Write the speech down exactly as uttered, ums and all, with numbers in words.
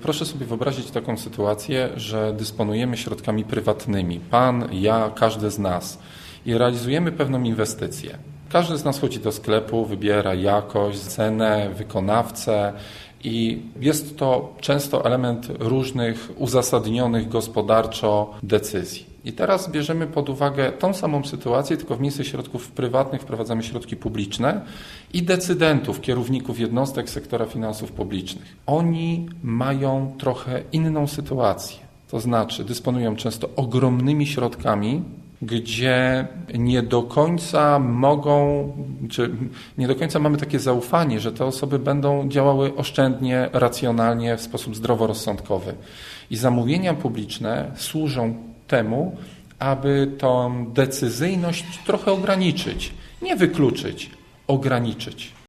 proszę sobie wyobrazić taką sytuację, że dysponujemy środkami prywatnymi. Pan, ja, każdy z nas i realizujemy pewną inwestycję. Każdy z nas chodzi do sklepu, wybiera jakość, cenę, wykonawcę i jest to często element różnych uzasadnionych gospodarczo decyzji. I teraz bierzemy pod uwagę tą samą sytuację, tylko w miejsce środków prywatnych wprowadzamy środki publiczne i decydentów, kierowników jednostek sektora finansów publicznych. Oni mają trochę inną sytuację, to znaczy dysponują często ogromnymi środkami, gdzie nie do końca mogą, czy nie do końca mamy takie zaufanie, że te osoby będą działały oszczędnie, racjonalnie, w sposób zdroworozsądkowy. I zamówienia publiczne służą temu, aby tą decyzyjność trochę ograniczyć, nie wykluczyć, ograniczyć.